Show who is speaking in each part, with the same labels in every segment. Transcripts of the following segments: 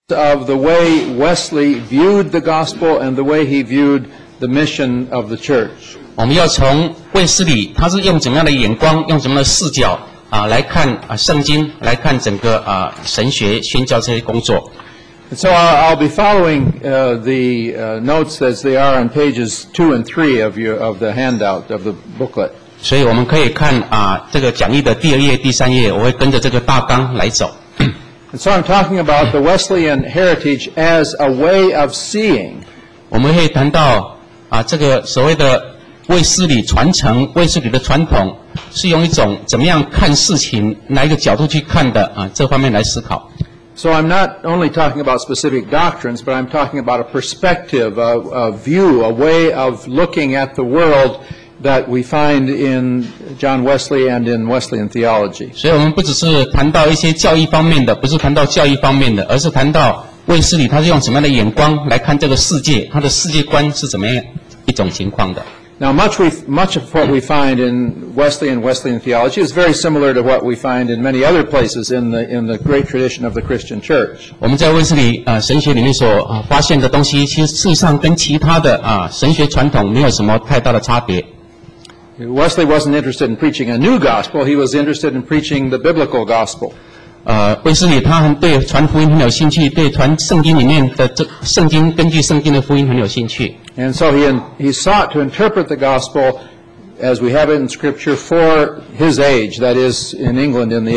Speaker 1: of the way Wesley viewed the gospel and the way he viewed the mission of the church.
Speaker 2: 我们要从卫斯理他是用怎么样的眼光，用怎么样的视角来看圣经，来看整个神学宣教这些工作。
Speaker 1: So I'll be following the notes as they are on pages 2 and 3 of the handout of the booklet.
Speaker 2: 所以我们可以看这个讲义的第2页、第3页，我会跟着这个大纲来走。
Speaker 1: And so I'm talking about the Wesleyan heritage as a way of seeing.
Speaker 2: 我们会谈到这个所谓的卫斯理传承，卫斯理的传统是用一种怎么样看事情，哪一个角度去看的这方面来思考。
Speaker 1: So I'm not only talking about specific doctrines, but I'm talking about a perspective, a view, a way of looking at the world that we find in John Wesley and in Wesleyan theology.
Speaker 2: 所以我们不只是谈到一些教义方面的，不是谈到教义方面的，而是谈到卫斯理他是用什么样的眼光来看这个世界，他的世界观是怎么样一种情况的。
Speaker 1: Now, much of what we find in Wesleyan theology is very similar to what we find in many other places in the great tradition of the Christian church.
Speaker 2: 我们在卫斯理神学里面所发现的东西，其实事实上跟其他的神学传统没有什么太大的差别。
Speaker 1: Wesley wasn't interested in preaching a new gospel; he was interested in preaching the biblical gospel.
Speaker 2: 卫斯理他对传福音很有兴趣，对传圣经里面的圣经根据圣经的福音很有兴趣。
Speaker 1: And so he sought to interpret the gospel as we have it in Scripture for his age, that is, in England in the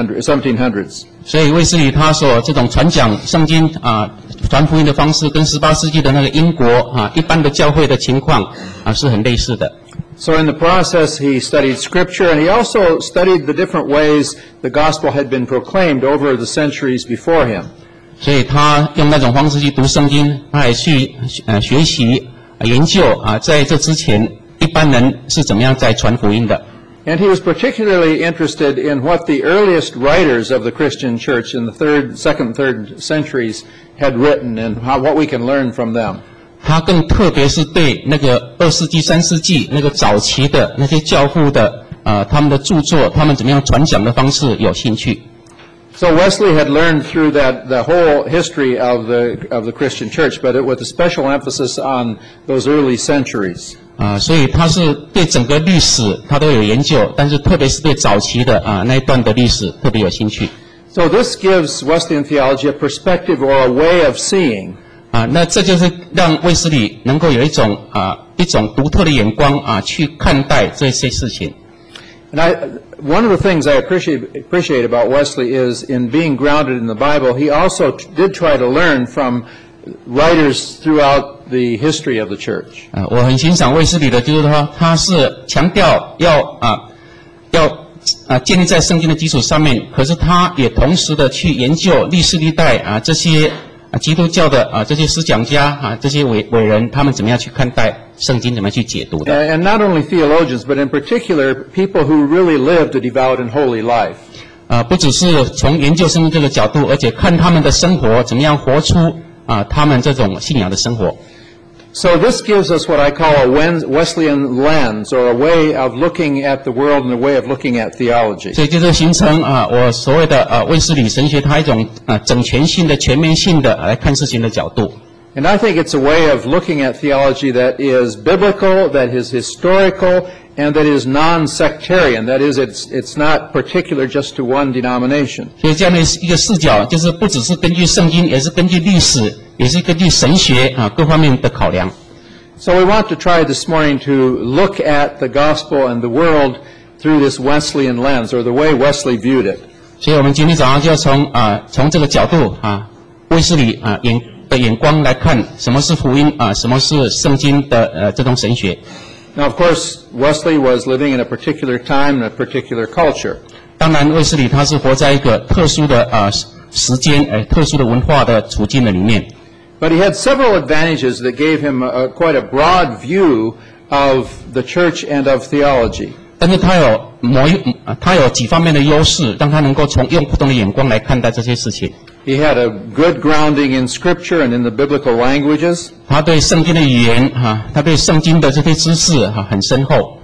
Speaker 1: 1700s.
Speaker 2: 所以卫斯理他所这种传讲圣经传福音的方式，跟18世纪的那个英国一般的教会的情况是很类似的。
Speaker 1: So in the process, he studied Scripture, and he also studied the different ways the gospel had been proclaimed over the centuries before him.
Speaker 2: 所以他用那种方式去读圣经，他也去学习研究在这之前一般人是怎么样在传福音的。
Speaker 1: And he was particularly interested in what the earliest writers of the Christian church in the second, third centuries had written, and what we can learn from them.
Speaker 2: 他更特别是对那个2世纪、3世纪那个早期的那些教父的他们的著作，他们怎么样传讲的方式有兴趣。
Speaker 1: So Wesley had learned through the whole history of the Christian church, but with a special emphasis on those early centuries.
Speaker 2: 所以他是对整个历史他都有研究，但是特别是对早期的那一段的历史特别有兴趣。
Speaker 1: So this gives Wesleyan theology a perspective or a way of seeing.
Speaker 2: 那这就是让卫斯理能够有一种独特的眼光去看待这些事情。
Speaker 1: And one of the things I appreciate about Wesley is in being grounded in the Bible, he also did try to learn from writers throughout the history of the church.
Speaker 2: 我很欣赏卫斯理的，就是说他是强调要建立在圣经的基础上面，可是他也同时的去研究历世历代这些基督教的这些思想家这些伟人，他们怎么样去看待圣经，怎么样去解读的。
Speaker 1: And not only theologians, but in particular people who really lived a devout and holy life.
Speaker 2: 不只是从研究圣经这个角度，而且看他们的生活怎么样活出他们这种信仰的生活。
Speaker 1: So this gives us what I call a Wesleyan lens, or a way of looking at the world and a way of looking at theology.
Speaker 2: 所以就是形成我所谓的卫斯理神学它一种整全性的、全面性的来看事情的角度。
Speaker 1: And I think it's a way of looking at theology that is biblical, that is historical, and that is non-sectarian. That is, it's not particular just to one denomination.
Speaker 2: 所以这样的一个视角，就是不只是根据圣经，也是根据历史，也是根据神学各方面的考量。
Speaker 1: So we want to try this morning to look at the gospel and the world through this Wesleyan lens, or the way Wesley viewed it.
Speaker 2: 所以我们今天早上就要从这个角度卫斯理眼光来看什么是福音什么是圣经的这种神学。
Speaker 1: Now, of course, Wesley was living in a particular time and a particular culture.
Speaker 2: 当然，卫斯理他是活在一个特殊的时间特殊的文化的处境的里面。
Speaker 1: But he had several advantages that gave him quite a broad view of the church and of theology.
Speaker 2: 但是他有几方面的优势，让他能够用不同的眼光来看待这些事情。
Speaker 1: He had a good grounding in Scripture and in the biblical languages.
Speaker 2: 他对圣经的语言他对圣经的这些知识很深厚。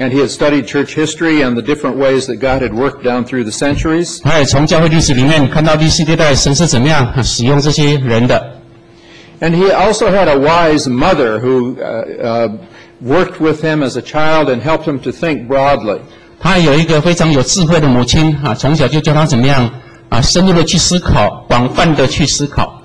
Speaker 1: And he had studied church history and the different ways that God had worked down through the centuries.
Speaker 2: 他也从教会历史里面看到历世历代神是怎么样使用这些人的。
Speaker 1: And he also had a wise mother who worked with him as a child and helped him to think broadly.
Speaker 2: 他有一个非常有智慧的母亲从小就教他怎么样深入的去思考，广泛的去思考。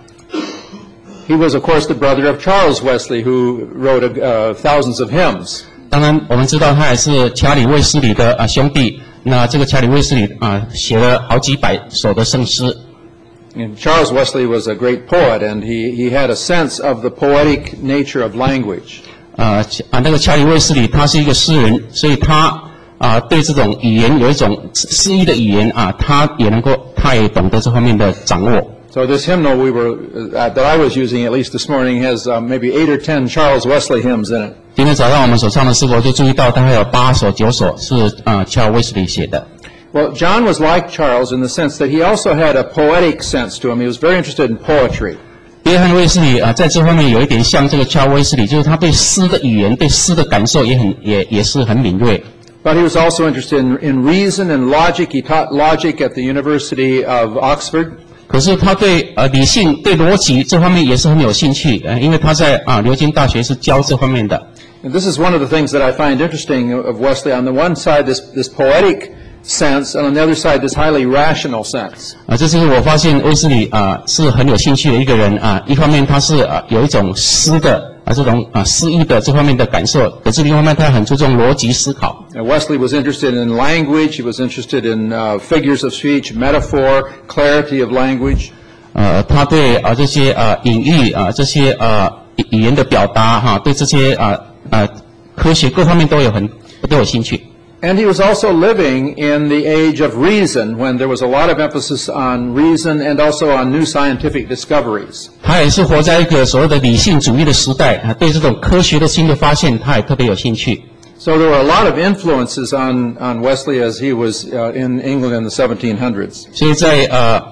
Speaker 1: He was, of course, the brother of Charles Wesley, who wrote thousands of hymns.
Speaker 2: 当然，我们知道他也是查理卫斯理的兄弟。那这个查理卫斯理写了好几百首的圣诗。
Speaker 1: And Charles Wesley was a great poet, and he had a sense of the poetic nature of language.
Speaker 2: 那个查理卫斯理他是一个诗人，所以他对这种语言有一种诗意的语言他也懂得这方面的掌握。
Speaker 1: So this hymnal that I was using at least this morning has maybe 8 or 10 Charles Wesley hymns in it.
Speaker 2: 今天早上我们所唱的诗歌就注意到，大概有8首9首是查理卫斯理写的。
Speaker 1: Well, John was like Charles in the sense that he also had a poetic sense to him. He was very interested in poetry.
Speaker 2: 约翰卫斯理在这方面有一点像这个查理卫斯理，就是他对诗的语言、对诗的感受也是很敏锐。
Speaker 1: But he was also interested in reason and logic. He taught logic at the University of Oxford.
Speaker 2: 可是他对理性、对逻辑这方面也是很有兴趣，因为他在牛津大学是教这方面的。
Speaker 1: And this is one of the things that I find interesting of Wesley. On the one side, this poetic sense, and on the other side, this highly rational sense.
Speaker 2: 这是我发现卫斯理是很有兴趣的一个人一方面他是有一种诗的这种诗意的这方面的感受，可是另一方面他很注重逻辑思考。
Speaker 1: Wesley was interested in language. He was interested in figures of speech, metaphor, clarity of language.
Speaker 2: 他对这些隐喻这些语言的表达对这些科学各方面都有兴趣。
Speaker 1: And he was also living in the age of reason, when there was a lot of emphasis on reason and also on new scientific discoveries.
Speaker 2: 他也是活在一个所谓的理性主义的时代对这种科学的新的发现他也特别有兴趣。
Speaker 1: So there were a lot of influences on Wesley as he was in England in the 1700s.
Speaker 2: 所以在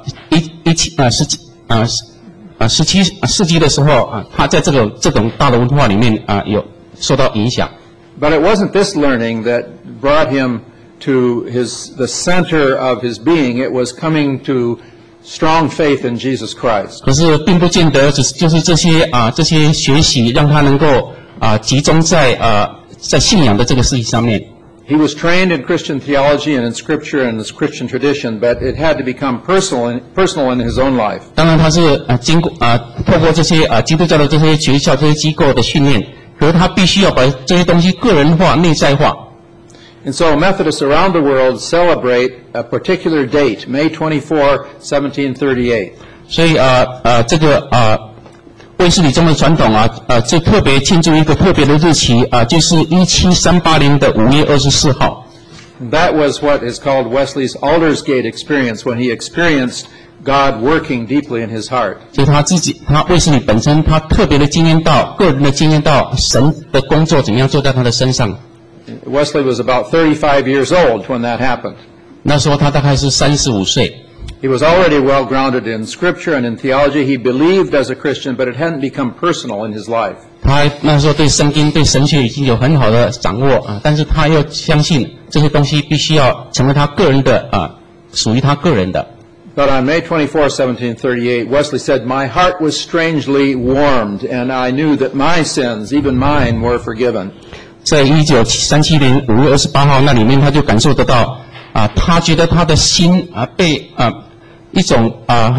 Speaker 2: 17世纪的时候他在这种大的文化里面有受到影响。
Speaker 1: But it wasn't this learning that brought him to the center of his being. It was coming to strong faith in Jesus Christ.
Speaker 2: 可是并不见得就是这些学习让他能够集中在信仰的这个事情上面。
Speaker 1: He was trained in Christian theology and in Scripture and this Christian tradition, but it had to become personal in his own life.
Speaker 2: 当然他是透过这些基督教的这些学校这些机构的训练。可是他必须要把这些东西个人化、内在化。
Speaker 1: And so Methodists around the world celebrate a particular date, May 24, 1738.
Speaker 2: 所以这个卫斯理宗的传统就特别庆祝一个特别的日期就是1738年的5月24号。
Speaker 1: That was what is called Wesley's Aldersgate experience, when he experienced God working deeply in his heart.
Speaker 2: 所以他卫斯理本身他特别的经验到个人的经验到神的工作怎么样做在他的身上。
Speaker 1: Wesley was about 35 years old when that happened.
Speaker 2: 那时候他大概是35岁。
Speaker 1: He was already well grounded in Scripture and in theology. He believed as a Christian, but it hadn't become personal in his life.
Speaker 2: 他那时候对圣经、对神学已经有很好的掌握但是他又相信这些东西必须要成为他个人的属于他个人的。
Speaker 1: But on May 24, 1738, Wesley said, "My heart was strangely warmed, and I knew that my sins, even mine, were forgiven."
Speaker 2: 在1937年5月28号那里面，他就感受得到他觉得他的心被一种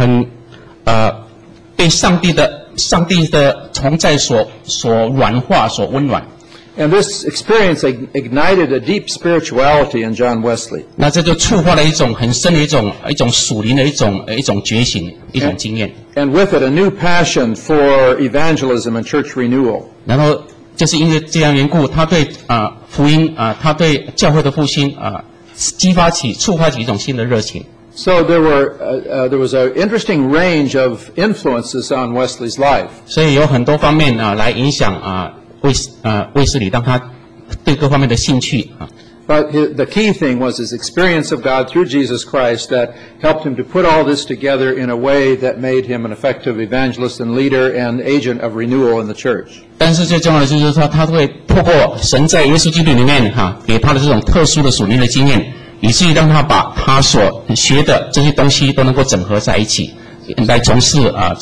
Speaker 2: 被上帝的同在所软化、所温暖。
Speaker 1: And this experience ignited a deep spirituality in John Wesley.
Speaker 2: 那这就触发了一种很深的一种属灵的一种觉醒、一种经验。
Speaker 1: And with it, a new passion for evangelism and church renewal.
Speaker 2: 然后就是因为这样缘故，他对福音他对教会的复兴触发起一种新的热情。
Speaker 1: So there was an interesting range of influences on Wesley's life.
Speaker 2: 所以有很多方面来影响卫斯理，让他对各方面的兴趣
Speaker 1: But the key thing was his experience of God through Jesus Christ that helped him to put all this together in a way that made him an effective evangelist and leader and agent of renewal in the church.
Speaker 2: 但是最重要的就是说，他会透过神在耶稣基督里面给他的这种特殊的属灵的经验，以至于让他把他所学的这些东西都能够整合在一起，来从事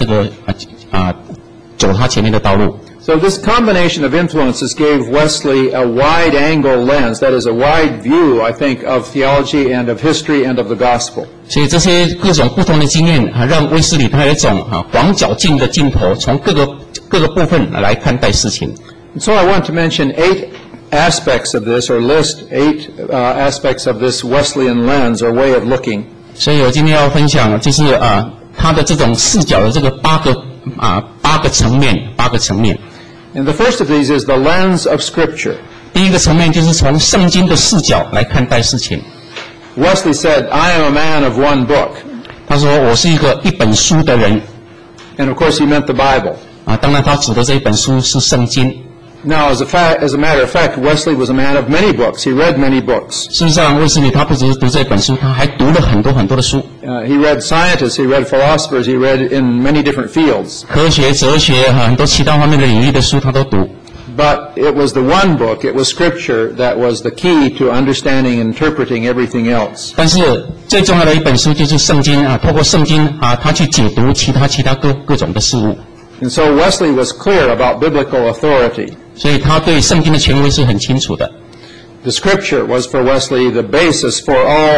Speaker 2: 走他前面的道路。
Speaker 1: So this combination of influences gave Wesley a wide-angle lens, that is a wide view, I think, of theology and of history and of the gospel.
Speaker 2: 所以这些各种不同的经验让卫斯理他有一种广角镜的镜头，从各个部分来看待事情。
Speaker 1: So I want to mention 8 aspects of this, or list 8 aspects of this Wesleyan lens, or way of looking.
Speaker 2: 所以我今天要分享就是他的这种视角的这个八个层面。
Speaker 1: And the first of these is the lens of Scripture.
Speaker 2: 第一个层面就是从圣经的视角来看待事情。
Speaker 1: Wesley said, "I am a man of one book."
Speaker 2: 他说我是一本书的人。
Speaker 1: And of course he meant the Bible.
Speaker 2: 当然他指的这一本书是圣经。
Speaker 1: Now, as a matter of fact, Wesley was a man of many books. He read many books.
Speaker 2: 事实上，卫斯理他不只是读这本书，他还读了很多的书。
Speaker 1: He read scientists, he read philosophers, he read in many different fields.
Speaker 2: 科学、哲学很多其他方面的领域的书他都读。
Speaker 1: But it was the one book, it was Scripture, that was the key to understanding and interpreting everything else.
Speaker 2: 但是最重要的一本书就是圣经透过圣经他去解读其他各种的事物。
Speaker 1: And so Wesley was clear about biblical authority.
Speaker 2: 所以他对圣经的权威是很清楚的。
Speaker 1: The Scripture was for Wesley the basis for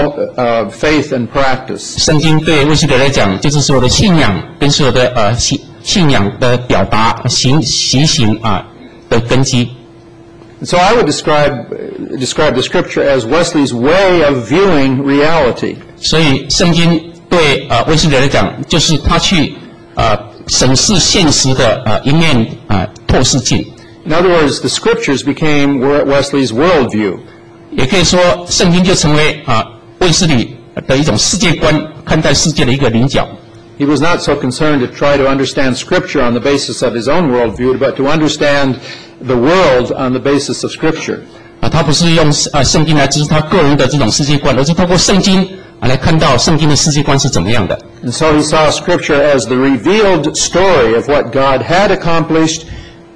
Speaker 1: all faith and practice.
Speaker 2: 圣经对卫斯理来讲，就是所有的信仰跟所有的信仰的表达习行的根基。
Speaker 1: So I would describe the Scripture as Wesley's way of viewing reality.
Speaker 2: 所以圣经对卫斯理来讲，就是他去审视现实的一面透视镜。
Speaker 1: In other words, the Scriptures became Wesley's worldview.
Speaker 2: 也可以说，圣经就成为卫斯理的一种世界观，看待世界的一个领角。
Speaker 1: He was not so concerned to try to understand Scripture on the basis of his own worldview, but to understand the world on the basis of Scripture.
Speaker 2: 他不是用圣经来支持他个人的这种世界观，而是透过圣经来看到圣经的世界观是怎么样的。
Speaker 1: And so he saw Scripture as the revealed story of what God had accomplished.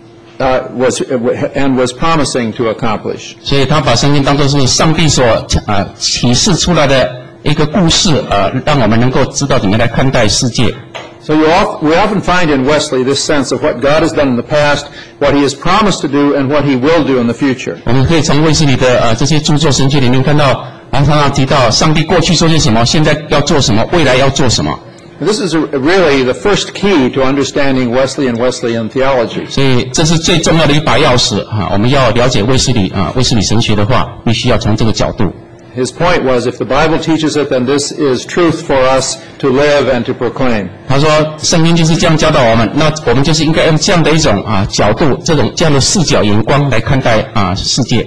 Speaker 1: Was promising to accomplish.
Speaker 2: 所以他把圣经当作是上帝所启示出来的一个故事，让我们能够知道怎么来看待世界。
Speaker 1: So we often find in Wesley this sense of what God has done in the past, what He has promised to do, and what He will do in the future.
Speaker 2: 我们可以从卫斯理的这些著作神学里面看到，常常提到上帝过去做些什么，现在要做什么，未来要做什么。
Speaker 1: This is really the first key to understanding Wesley and Wesleyan theology.
Speaker 2: 所以这是最重要的一把钥匙我们要了解卫斯理神学的话，必须要从这个角度。
Speaker 1: His point was, if the Bible teaches it, then this is truth for us to live and to proclaim.
Speaker 2: 他说，圣经就是这样教导我们，那我们就是应该用这样的一种角度，这样的视角眼光来看待世界。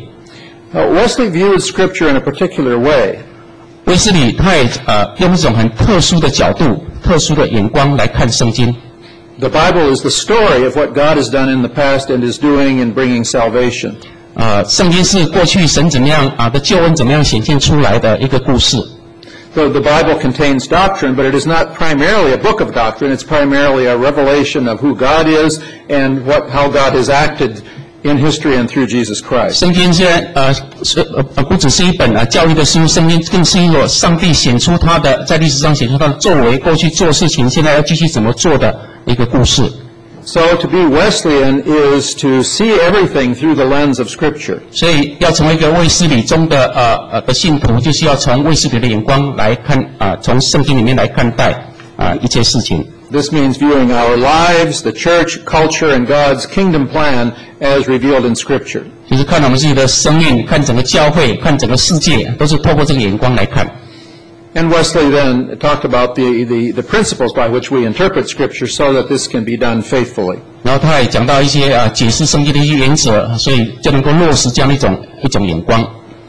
Speaker 1: Wesley viewed Scripture in a particular way.
Speaker 2: 卫斯理他也用一种很特殊的角度、特殊的眼光来看圣经。
Speaker 1: The Bible is the story of what God has done in the past and is doing in bringing salvation.
Speaker 2: 圣经是过去神怎么样的救恩怎么样显现出来的一个故事。
Speaker 1: So the Bible contains doctrine, but it is not primarily a book of doctrine. It's primarily a revelation of who God is and how God has acted in history and through Jesus Christ.
Speaker 2: 圣经虽然不只是一本教育的书，圣经更是一个上帝显出他的在历史上显出他的作为，过去做事情，现在要继续怎么做的一个故事。
Speaker 1: So to be Wesleyan is to see everything through the lens of Scripture.
Speaker 2: 所以要成为一个卫斯理中的信徒，就是要从卫斯理的眼光来看从圣经里面来看待一切事情。
Speaker 1: This means viewing our lives, the church, culture, and God's kingdom plan as revealed in Scripture.
Speaker 2: 就是看我们自己的生命，看整个教会，看整个世界，都是透过这个眼光来看。
Speaker 1: And Wesley then talked about the principles by which we interpret Scripture so that this can be done faithfully.
Speaker 2: 然后他也讲到一些解释圣经的一些原则，所以就能够落实这样一种眼光。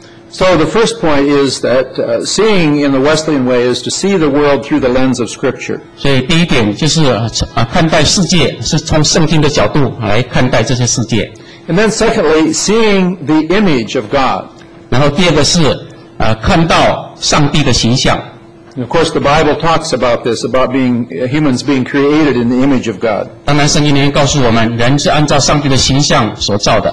Speaker 1: So the first point is that seeing in the Wesleyan way is to see the world through the lens of Scripture.
Speaker 2: 所以第一点就是看待世界是从圣经的角度来看待这些世界。
Speaker 1: And then secondly, seeing the image of God.
Speaker 2: 然后第二个是看到上帝的形象。
Speaker 1: And of course, the Bible talks about this, about humans being created in the image of God.
Speaker 2: 当然，圣经里面告诉我们，人是按照上帝的形象所造的。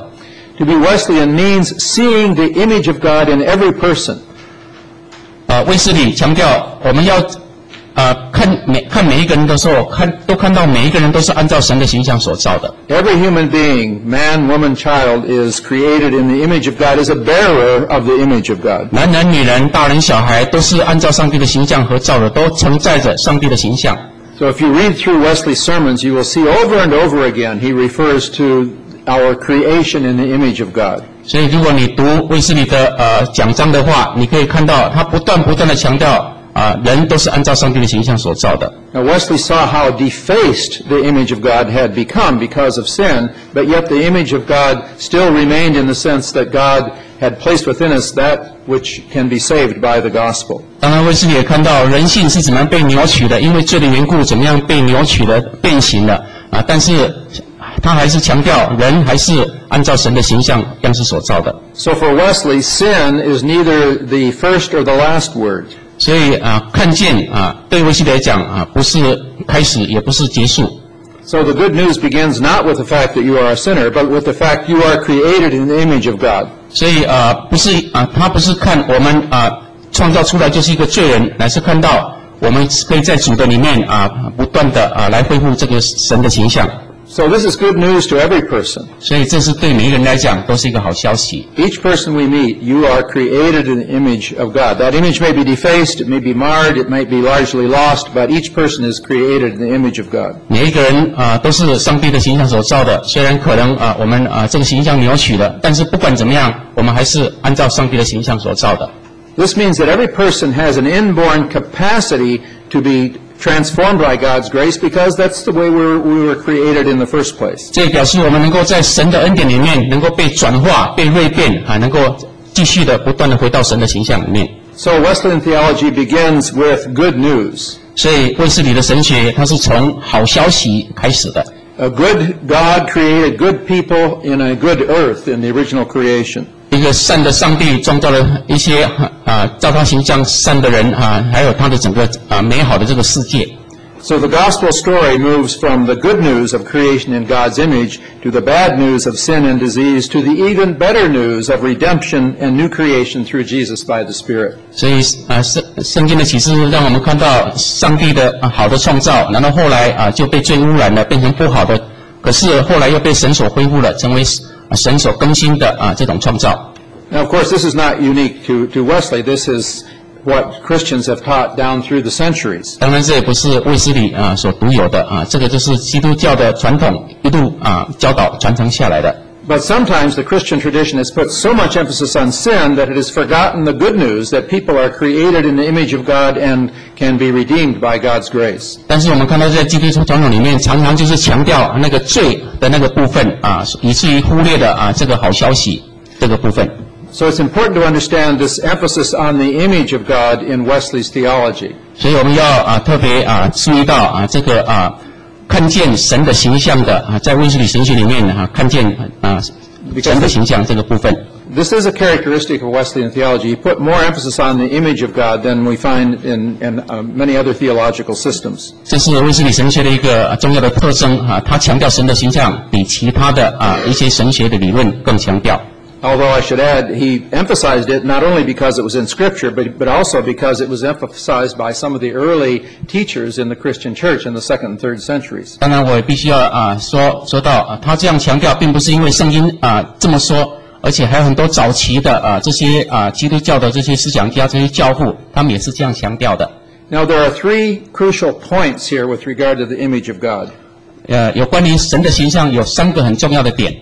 Speaker 1: To be Wesleyan means seeing the image of God in every person.
Speaker 2: 卫斯理强调，我们要看每一个人的时候，都看到每一个人都是按照神的形象所造的。
Speaker 1: Every human being, man, woman, child, is created in the image of God, is a bearer of the image of God.
Speaker 2: 男人、女人、大人、小孩，都是按照上帝的形象和造的，都承载着上帝的形象。
Speaker 1: So if you read through Wesley's sermons, you will see over and over again he refers to our creation in the image of God.
Speaker 2: 所以，如果你读卫斯理的讲章的话，你可以看到他不断地强调人都是按照上帝的形象所造的。
Speaker 1: Now Wesley saw how defaced the image of God had become because of sin, but yet the image of God still remained in the sense that God had placed within us that which can be saved by the gospel.
Speaker 2: 当然，卫斯理也看到人性是怎么样被扭曲的，因为罪的缘故，怎么样被扭曲的变形了但是他还是强调人还是按照神的形象样式所造的。
Speaker 1: So for Wesley, sin is neither the first or the last word.
Speaker 2: 所以看见对卫斯理来讲不是开始，也不是结束。
Speaker 1: So the good news begins not with the fact that you are a sinner, but with the fact you are created in the image of God.
Speaker 2: 所以不是他不是看我们创造出来就是一个罪人，乃是看到我们可以在主的里面不断的来恢复这个神的形象。
Speaker 1: So this is good news to every person.
Speaker 2: 所以这是对每一个人来讲都是一个好消息。
Speaker 1: Each person we meet, you are created in the image of God. That image may be defaced, it may be marred, it might be largely lost, but each person is created in the image of God.
Speaker 2: 每一个人都是上帝的形象所造的，虽然可能我们这个形象扭曲了，但是不管怎么样，我们还是按照上帝的形象所造的。
Speaker 1: This means that every person has an inborn capacity to be transformed by God's grace because that's the way we were created in the first place.
Speaker 2: 这表示我们能够在神的恩典里面能够被转化、被蜕变能够继续的不断的回到神的形象里面。
Speaker 1: So Wesleyan theology begins with good news.
Speaker 2: 所以卫斯理的神学它是从好消息开始的。
Speaker 1: A good God created good people in a good earth in the original creation.
Speaker 2: 一个善的上帝创造了一些照他形象善的人还有他的整个美好的这个世界。
Speaker 1: So the gospel story moves from the good news of creation in God's image to the bad news of sin and disease to the even better news of redemption and new creation through Jesus by the Spirit.
Speaker 2: 所以圣经的启示让我们看到上帝的好的创造，然后后来就被罪污染了，变成不好的，可是后来又被神所恢复了，成为神所更新的这种创造。
Speaker 1: Now, of course, this is not unique to Wesley. This is what Christians have taught down through the centuries.
Speaker 2: 当然，这也不是卫斯理所独有的这个就是基督教的传统一路教导传承下来的。
Speaker 1: But sometimes the Christian tradition has put so much emphasis on sin that it has forgotten the good news that people are created in the image of God and can be redeemed by God's grace.
Speaker 2: 但是我们看到在基督教传统里面，常常就是强调那个罪的那个部分以至于忽略了这个好消息这个部分。
Speaker 1: So it's important to understand this emphasis on the image of God in Wesley's theology.
Speaker 2: 所以我们要特别注意到这个看见神的形象的在卫斯理神学里面看见神的形象这个部分。
Speaker 1: This is a characteristic of Wesleyan theology. He put more emphasis on the image of God than we find in many other theological systems.
Speaker 2: 这是卫斯理神学的一个重要的特征他强调神的形象比其他的一些神学的理论更强调。
Speaker 1: Although I should add, he emphasized it not only because it was in Scripture, but also because it was emphasized by some of the early teachers in the Christian church in the 2nd and 3rd centuries.
Speaker 2: 当然，我也必须要说到他这样强调，并不是因为圣经这么说，而且还有很多早期的这些基督教的这些思想家、这些教父，他们也是这样强调的。
Speaker 1: Now there are three crucial points here with regard to the image of God.
Speaker 2: 有关于神的形象有3个很重要的点。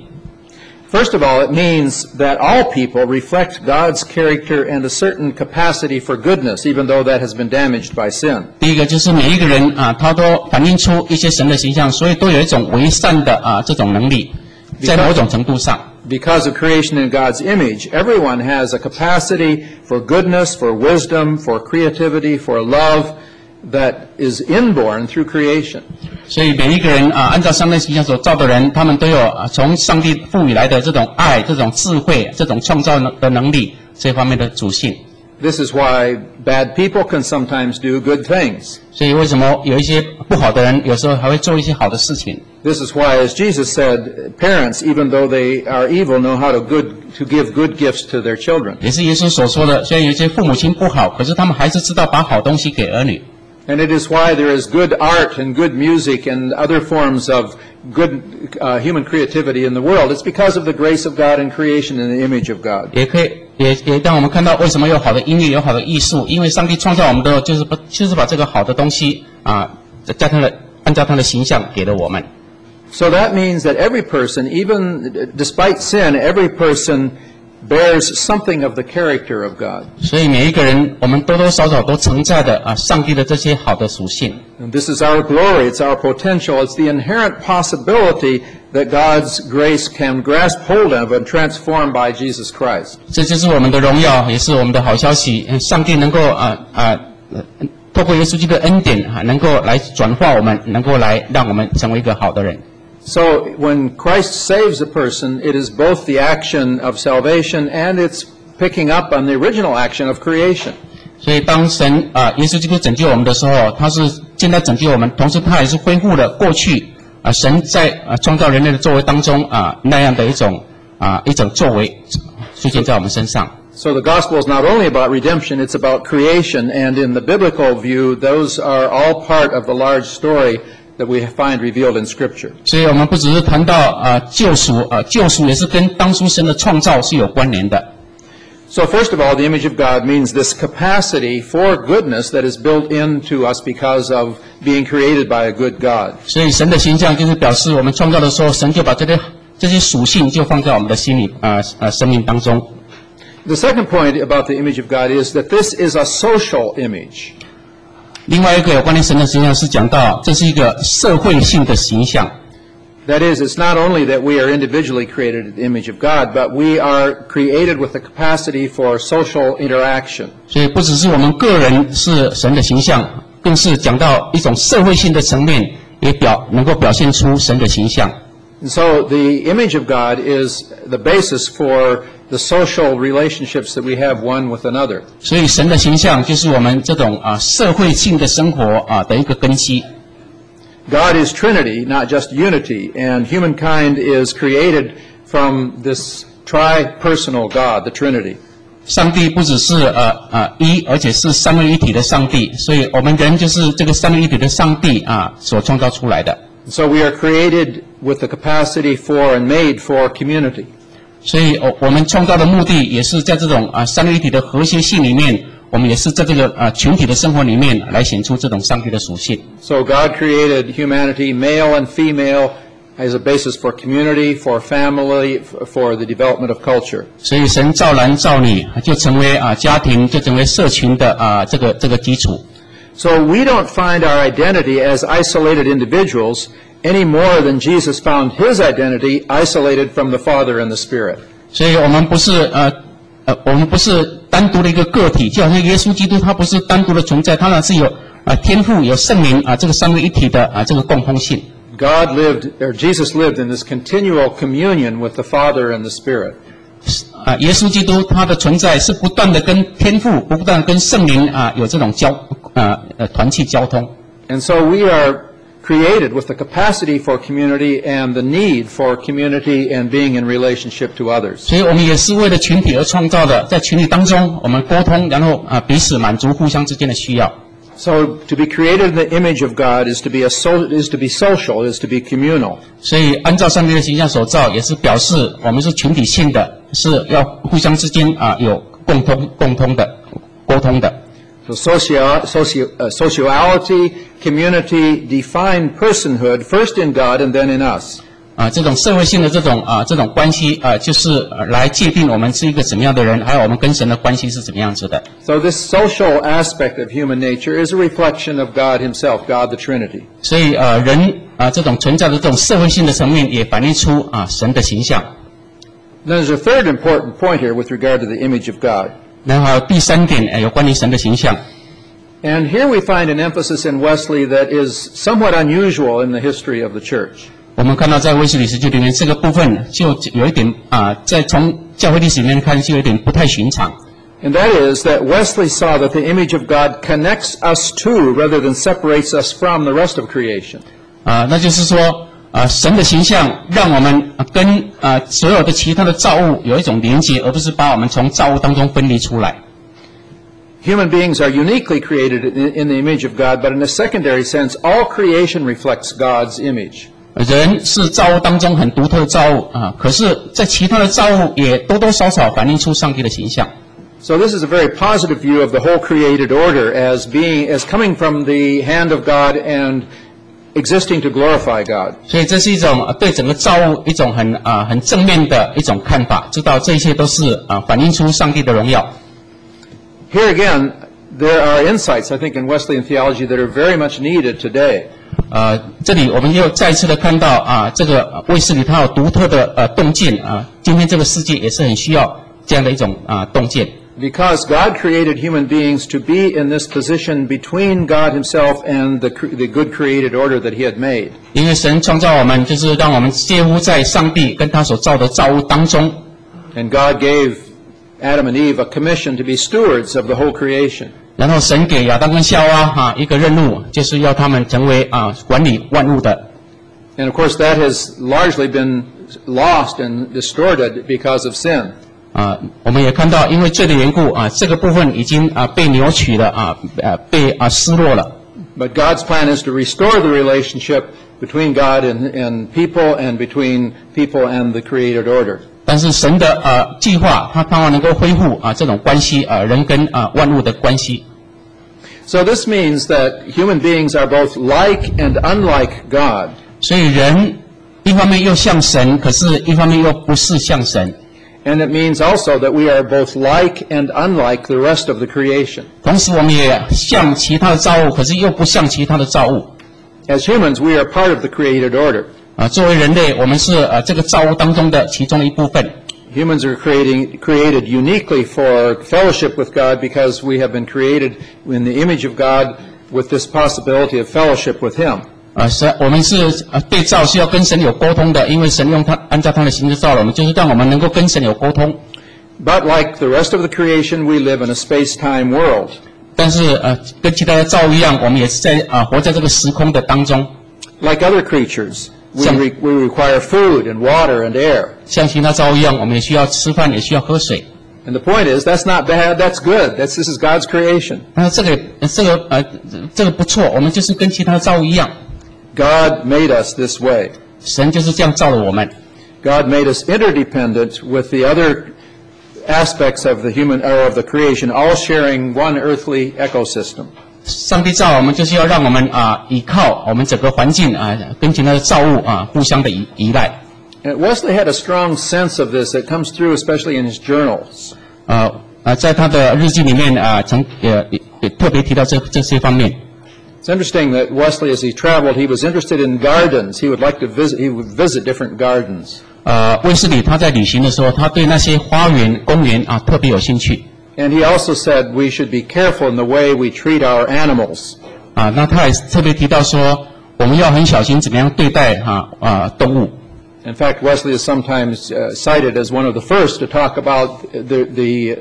Speaker 1: First of all, it means that all people reflect God's character and a certain capacity for goodness, even though that has been damaged by sin.
Speaker 2: 第一个就是每一个人他都反映出一些神的形象，所以都有一种为善的这种能力，在某种程度上。
Speaker 1: Because of creation in God's image, everyone has a capacity for goodness, for wisdom, for creativity, for love that is inborn through creation.
Speaker 2: 所以每一个人按照上帝形象所造的人，他们都有从上帝赋予来的这种爱、这种智慧、这种创造的能力这方面的属性。
Speaker 1: This is why bad people can sometimes do good things.
Speaker 2: 所以为什么有一些不好的人有时候还会做一些好的事情？
Speaker 1: This is why, as Jesus said, parents, even though they are evil, know how to give good gifts to their children.
Speaker 2: 也是耶稣所说的，虽然有一些父母亲不好，可是他们还是知道把好东西给儿女。
Speaker 1: And it is why there is good art and good music and other forms of good human creativity in the world. It's because of the grace of God and creation in the image of God.
Speaker 2: 也可以也让我们看到为什么有好的音乐，有好的艺术，因为上帝创造我们的就是把这个好的东西按照他的形象给了我们。
Speaker 1: So that means that every person, even despite sin, every person bears something of the character of God.
Speaker 2: 所以每一个人，我们多多少少都承载的上帝的这些好的属性。
Speaker 1: And this is our glory, it's our potential, it's the inherent possibility that God's grace can grasp hold of and transform by Jesus Christ.
Speaker 2: 这就是我们的荣耀，也是我们的好消息。上帝能够透过耶稣基督的恩典能够来转化我们，能够来让我们成为一个好的人。
Speaker 1: So when Christ saves a person, it is both the action of salvation and it's picking up on the original action of creation.
Speaker 2: 所以当神耶稣基督拯救我们的时候，他是现在拯救我们，同时他也是恢复了过去神在创造人类的作为当中那样的一种作为出现在我们身上。
Speaker 1: So the gospel is not only about redemption, it's about creation, and in the biblical view, those are all part of the large story that we find revealed in Scripture.
Speaker 2: 所以我们不只是谈到救赎救赎也是跟当初神的创造是有关联的。
Speaker 1: So first of all, the image of God means this capacity for goodness that is built into us because of being created by a good God.
Speaker 2: 所以神的形象就是表示我们创造的时候，神就把这些属性就放在我们的心里生命当中。
Speaker 1: The second point about the image of God is that this is a social image.
Speaker 2: 另外一个有关于神的形象是讲到这是一个社会性的形象。
Speaker 1: That is, it's not only that we are individually created in the image of God, but we are created with the capacity for social interaction.
Speaker 2: 所以不只是我们个人是神的形象，更是讲到一种社会性的层面，也能够表现出神的形象。
Speaker 1: And so the image of God is the basis for the social relationships that we have one with another.
Speaker 2: 所以神的形象就是我们这种社会性的生活的一个根基。
Speaker 1: God is Trinity, not just unity, and humankind is created from this tri-personal God, the Trinity.
Speaker 2: 上帝不只是而且是三位一体的上帝，所以我们人就是这个三位一体的上帝所创造出来的。
Speaker 1: So we are created with the capacity for and made for community.
Speaker 2: 所以我们创造的目的也是在这种三位一体的和谐性里面，我们也是在这个群体的生活里面来显出这种上帝的属性。
Speaker 1: So God created humanity, male and female, as a basis for community, for family, for the development of culture.
Speaker 2: 所以神造男造女就成为家庭，就成为社群的这个基础。
Speaker 1: So we don't find our identity as isolated individuals any more than Jesus found his identity isolated from the Father and the Spirit.
Speaker 2: 所以我们不是单独的一个个体，就好像耶稣基督他不是单独的存在，他那是有天父有圣灵这个三位一体的这个共通性。
Speaker 1: Jesus lived in this continual communion with the Father and the Spirit.
Speaker 2: 耶稣基督他的存在是不断的跟天父，不断地跟圣灵有这种团契交通。
Speaker 1: And so we are created with the capacity for community and the need for community and being in relationship to others.
Speaker 2: 所以我们也是为了群体而创造的，在群体当中我们沟通，然后彼此满足互相之间的需要。
Speaker 1: So to be created in the image of God is to be social, is to be communal.
Speaker 2: 所以按照上帝的形象所造，也是表示我们是群体性的，是要互相之间有共通的沟通的。
Speaker 1: So sociality, community define personhood first in God and then in us.
Speaker 2: 这种社会性的这种关系就是来界定我们是一个怎么样的人，还有我们跟神的关系是怎么样子的。
Speaker 1: So this social aspect of human nature is a reflection of God himself, God the Trinity.
Speaker 2: 所以人这种存在的这种社会性的层面，也反映出神的形象。
Speaker 1: Then there's a third important point here with regard to the image of God.
Speaker 2: 然后还有第三点有关于神的形象。
Speaker 1: And here we find an emphasis in Wesley that is somewhat unusual in the history of the church.
Speaker 2: 我们看到在威斯理史记里面这个部分就有一点在从教会历史里面看就有一点不太寻常。
Speaker 1: And that is that Wesley saw that the image of God connects us to rather than separates us from the rest of creation.
Speaker 2: 那就是说，神的形象让我们跟所有的其他的造物有一种连结，而不是把我们从造物当中分离出来。
Speaker 1: Human beings are uniquely created in the image of God, but in a secondary sense, all creation reflects God's image.
Speaker 2: 人是造物当中很独特的造物可是，在其他的造物也多多少少反映出上帝的形象。
Speaker 1: So this is a very positive view of the whole created order as coming from the hand of God and existing to glorify God.
Speaker 2: 所以这是一种对整个造物一种很正面的一种看法，知道这一切都是反映出上帝的荣耀。
Speaker 1: Here again, there are insights, I think, in Wesleyan theology that are very much needed today.
Speaker 2: 这里我们又再次的看到这个卫斯理他有独特的洞见今天这个世界也是很需要这样的一种洞见。
Speaker 1: Because God created human beings to be in this position between God Himself and the good created order that He had made.
Speaker 2: 因为神创造我们，就是让我们介乎在上帝跟他所造的造物当中。
Speaker 1: And God gave Adam and Eve a commission to be stewards of the whole creation.
Speaker 2: 然后神给亚当跟夏娃一个任务，就是要他们成为管理万物的。
Speaker 1: And of course that has largely been lost and distorted because of sin.
Speaker 2: 我们也看到，因为罪的缘故这个部分已经被扭曲了被失落了。
Speaker 1: But God's plan is to restore the relationship between God and people, and between people and the created order.
Speaker 2: 但是神的计划，他盼望能够恢复这种关系人跟万物的关系。
Speaker 1: So this means that human beings are both like and unlike God.
Speaker 2: 所以人一方面又像神，可是一方面又不是像神。
Speaker 1: And it means also that we are both like and unlike the rest of the creation.
Speaker 2: 同时我们也像其他的造物，可是又不像其他的造物。
Speaker 1: As humans, we are part of the created order.
Speaker 2: 作为人类，我们是这个造物当中的其中的一部分。
Speaker 1: Humans are created uniquely for fellowship with God because we have been created in the image of God with this possibility of fellowship with Him.
Speaker 2: 我们是被造是要跟神有沟通的，因为神按照他的形式造了我们，就是让我们能够跟神有沟通。
Speaker 1: But like the rest of the creation, we live in a space-time world.
Speaker 2: 但是跟其他的造物一样，我们也是在活在这个时空的当中。
Speaker 1: Like other creatures, we require food and water and air.
Speaker 2: 像其他造物一样，我们也需要吃饭，也需要喝水。
Speaker 1: And the point is, that's not bad, that's good. This is God's creation.
Speaker 2: 但是这个不错，我们就是跟其他的造物一样。
Speaker 1: God made us this way.
Speaker 2: 神就是这样造了我们。
Speaker 1: God made us interdependent with the other aspects of the human or of the creation, all sharing one earthly ecosystem.
Speaker 2: 上帝造我们，就是要让我们依靠我们整个环境跟其他的造物互相的依赖。
Speaker 1: And Wesley had a strong sense of this that comes through, especially in his journals.
Speaker 2: 在他的日记里面也特别提到这些方面。
Speaker 1: It's interesting that Wesley, as he traveled, he was interested in gardens. He would visit different gardens.
Speaker 2: 卫斯理他在旅行的时候，他对那些花园、公园特别有兴趣。
Speaker 1: And he also said we should be careful in the way we treat our animals.
Speaker 2: 那他也特别提到说，我们要很小心怎么样对待动物。
Speaker 1: In fact, Wesley is sometimes cited as one of the first to talk about the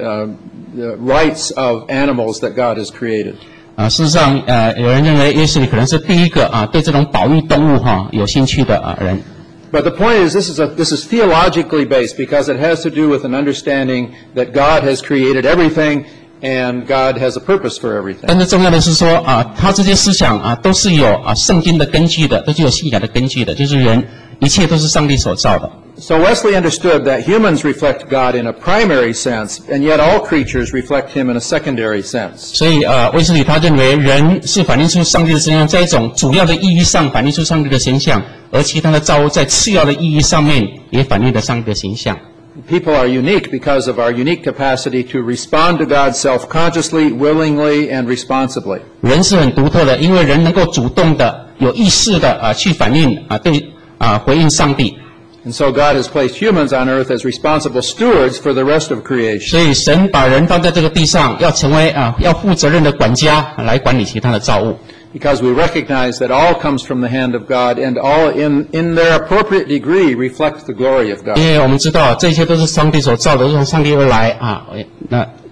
Speaker 1: rights of animals that God has created.
Speaker 2: 事实上，有人认为卫斯理可能是第一个对这种保育动物有兴趣的人。
Speaker 1: But the point is, this is theologically based because it has to do with an understanding that God has created everything and God has a purpose for everything.
Speaker 2: 但是重要的是说他这些思想都是有圣经的根据的，都是有信仰的根据的，就是人一切都是上帝所造的。
Speaker 1: So Wesley understood that humans reflect God in a primary sense, and yet all creatures reflect Him in a secondary sense.
Speaker 2: 所以卫斯理他认为人是反映出上帝的形象，在一种主要的意义上反映出上帝的形象，而其他的造物在次要的意义上面也反映了上帝的形象。
Speaker 1: People are unique because of our unique capacity to respond to God self-consciously, willingly, and responsibly.
Speaker 2: 人是很独特的，因为人能够主动的、有意识的去反应回应上帝。
Speaker 1: And so God has placed humans on earth as responsible stewards for the rest of creation.
Speaker 2: 所以神把人放在这个地上，要成为要负责任的管家，来管理其他的造物。
Speaker 1: Because we recognize that all comes from the hand of God, and all in their appropriate degree reflect the glory of God.
Speaker 2: 因为我们知道这些都是上帝所造的，都从上帝而来那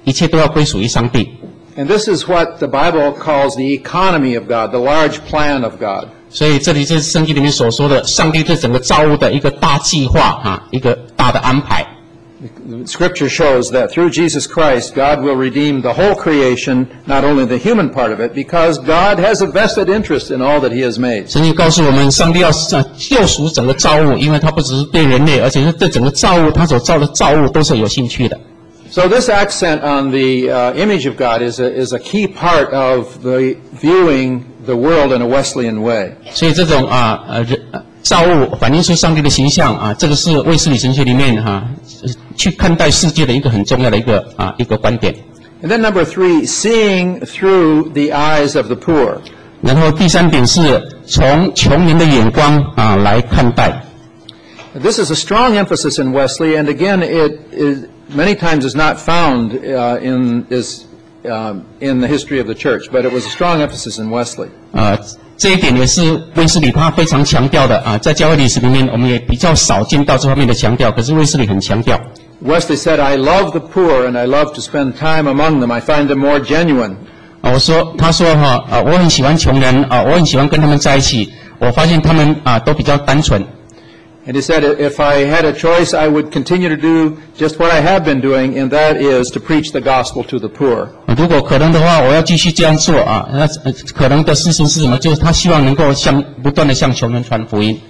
Speaker 2: 一切都要归属于上帝。
Speaker 1: And this is what the Bible calls the economy of God, the large plan of God.
Speaker 2: 所以这里就是圣经里面所说的，上帝对整个造物的一个大计划一个大的安排。
Speaker 1: Scripture shows that through Jesus Christ, God will redeem the whole creation, not only the human part of it, because God has a vested interest in all that He has made.
Speaker 2: 圣经告诉我们，上帝要救赎整个造物，因为他不只是对人类，而且是对整个造物，他所造的造物都是有兴趣的。
Speaker 1: So this accent on the image of God is a key part of the viewing the world in a Wesleyan way.
Speaker 2: 所以这种造物反映出上帝的形象这个是卫斯理神学里面去看待世界的一个很重要的一个观点。
Speaker 1: And then number 3, seeing through the eyes of the poor.
Speaker 2: 然后第3点是从穷人的眼光来看待。
Speaker 1: This is a strong emphasis in Wesley, and again, it is many times is not found in the history of the church, but it was a strong emphasis in Wesley.
Speaker 2: 这一点也是卫斯理他非常强调的在教会历史里面我们也比较少见到这方面的强调，可是卫斯理很强调。
Speaker 1: Wesley said, "I love the poor, and I love to spend time among them. I find them more genuine."
Speaker 2: 他说我很喜欢穷人我很喜欢跟他们在一起，我发现他们都比较单纯。
Speaker 1: And he said, if I had a choice, I would continue to do just what I have been doing, and that is to preach the gospel to the poor.
Speaker 2: 如果可能的话，我要继续这样做那可能的事情是什么？就是他希望能够不断的向穷人传福音。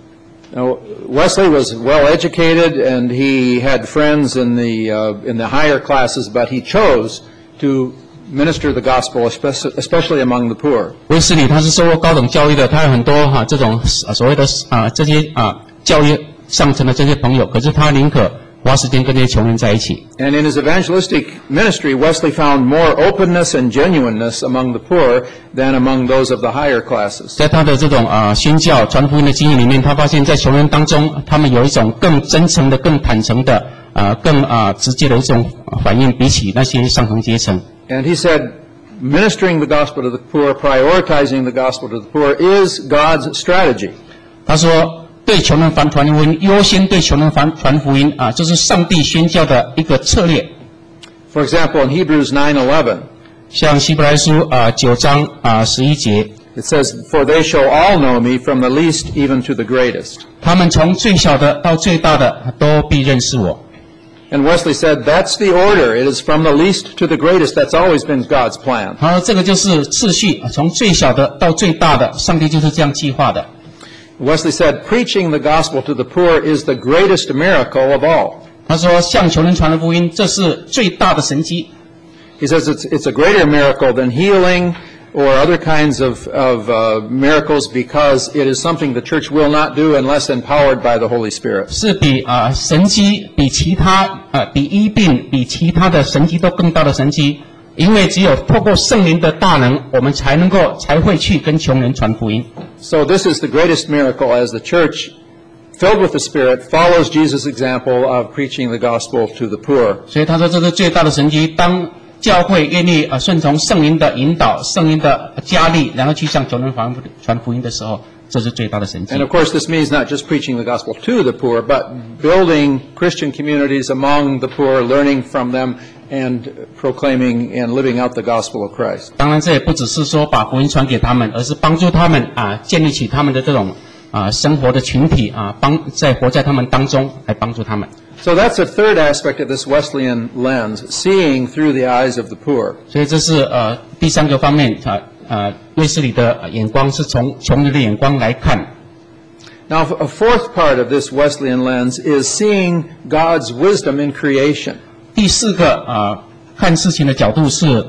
Speaker 1: Now, Wesley was well educated, and he had friends in the higher classes, but he chose to minister the gospel, especially among the poor.
Speaker 2: 卫斯理他是受过高等教育的，他有很多这种所谓的这些教育上层的这些朋友，可是他宁可花时间跟这些穷人在一起。
Speaker 1: And in his evangelistic ministry, Wesley found more openness and genuineness among the poor than among those of the higher classes.
Speaker 2: 在他的这种宣教传福音的经验里面，他发现在穷人当中，他们有一种更真诚的、更坦诚的、更直接的一种反应，比起那些上层阶层。
Speaker 1: And he said, ministering the gospel to the poor, prioritizing the gospel to the poor is God's strategy.
Speaker 2: 他说，对穷人传福音，优先对穷人传福音这是上帝宣教的一个策略。
Speaker 1: For example, in Hebrews 9:11,
Speaker 2: 像希伯来书9章11节
Speaker 1: it says, "For they shall all know me, from the least even to the greatest."
Speaker 2: 他们从最小的到最大的都必认识我。
Speaker 1: And Wesley said, that's the order. It is from the least to the greatest. That's always been God's plan.
Speaker 2: 他说这个就是次序，从最小的到最大的，上帝就是这样计划的。
Speaker 1: Wesley said, preaching the gospel to the poor is the greatest miracle of all.
Speaker 2: 他说向穷人传的福音，这是最大的神迹。
Speaker 1: He says it's a greater miracle than healing or other kinds of miracles, because it is something the church will not do unless empowered by the Holy Spirit.
Speaker 2: 是比神迹比其他比医病比其他的神迹都更大的神迹，因为只有透过圣灵的大能，我们才会去跟穷人传福音。
Speaker 1: So this is the greatest miracle as the church, filled with the Spirit, follows Jesus' example of preaching the gospel to the poor.
Speaker 2: 所以他说这是最大的神迹，当教会愿意顺从圣灵的引导、圣灵的加力，然后去向穷人传福音的时候，这是最大的神迹。
Speaker 1: And of course, this means not just preaching the gospel to the poor, but building Christian communities among the poor, learning from them, and proclaiming and living out the gospel of Christ.
Speaker 2: 当然，这也不只是说把福音传给他们，而是帮助他们建立起他们的这种生活的群体活在他们当中来帮助他们。
Speaker 1: So that's a third aspect of this Wesleyan lens, seeing through the eyes of the poor.
Speaker 2: 所以这是第3个方面卫斯理的眼光是从穷人的眼光来看。
Speaker 1: Now, a fourth part of this Wesleyan lens is seeing God's wisdom in creation.
Speaker 2: 第4个看事情的角度是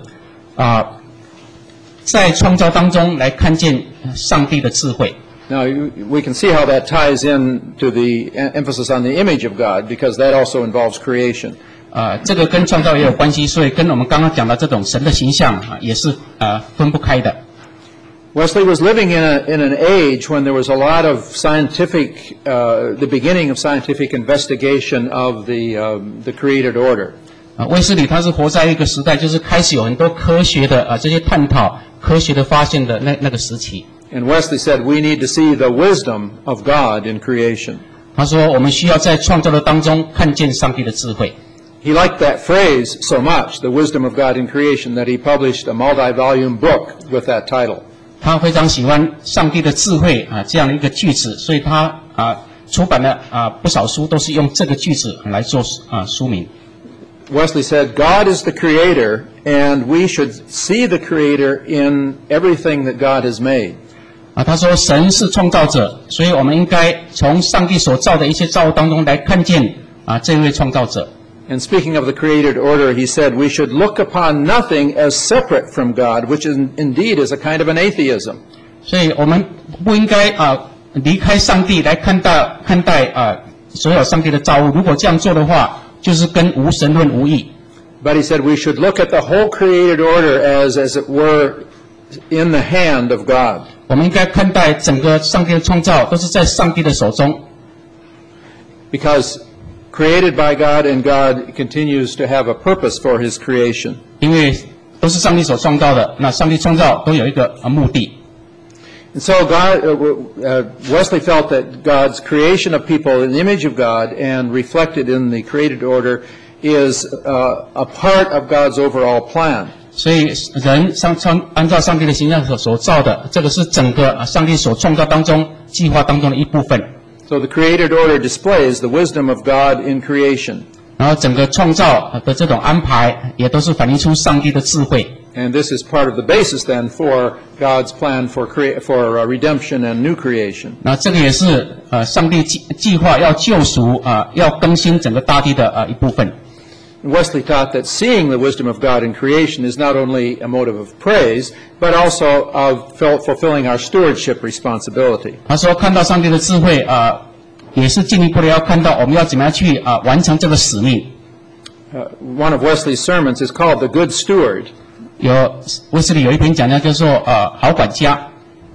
Speaker 2: 在创造当中来看见上帝的智慧。
Speaker 1: Now, we can see how that ties in to the emphasis on the image of God, because that also involves creation.
Speaker 2: 这个跟创造也有关系，所以跟我们刚刚讲的这种神的形象也是分不开的。
Speaker 1: Wesley was living in an age when there was a lot of scientific, the beginning of scientific investigation of the created order.
Speaker 2: 卫斯理他是活在一个时代，就是开始有很多科学的这些探讨、科学的发现的那个时期。
Speaker 1: And Wesley said, we need to see the wisdom of God in creation.
Speaker 2: 他说，我们需要在创造的当中看见上帝的智慧。
Speaker 1: He liked that phrase so much, the wisdom of God in creation, that he published a multi-volume book with that title.
Speaker 2: 他非常喜欢上帝的智慧这样的一个句子，所以他出版了不少书，都是用这个句子来做书名。
Speaker 1: Wesley said, God is the creator, and we should see the creator in everything that God has made.
Speaker 2: 他说神是创造者，所以我们应该从上帝所造的一些造物当中来看见这位创造者。
Speaker 1: And speaking of the created order, he said, we should look upon nothing as separate from God, which indeed is a kind of an atheism.
Speaker 2: 所以我们不应该离开上帝来看待所有上帝的造物。如果这样做的话，就是跟无神论无异。
Speaker 1: But he said we should look at the whole created order as it were, in the hand of God.
Speaker 2: 我们应该看待整个上帝的创造都是在上帝的手中。
Speaker 1: Because created by God, and God continues to have a purpose for his creation.
Speaker 2: 因为都是上帝所创造的，那上帝创造都有一个目的。
Speaker 1: And so Wesley felt that God's creation of people in the image of God and reflected in the created order is a part of God's overall plan.
Speaker 2: 所以人按照上帝的形象所造的，这个是整个上帝所创造当中计划当中的一部分。
Speaker 1: So the created order displays the wisdom of God in creation.
Speaker 2: 然后整个创造的这种安排，也都是反映出上帝的智慧。
Speaker 1: And this is part of the basis then for God's plan for redemption and new creation.
Speaker 2: 那这个也是上帝计划要救赎要更新整个大地的一部分。
Speaker 1: Wesley taught that seeing the wisdom of God in creation is not only a motive of praise, but also of fulfilling our stewardship responsibility.
Speaker 2: 他说看到上帝的智慧也是进一步的要看到我们要怎么样去完成这个使命。
Speaker 1: One of Wesley's sermons is called The Good Steward.
Speaker 2: 卫斯理有一篇讲道叫做好管家。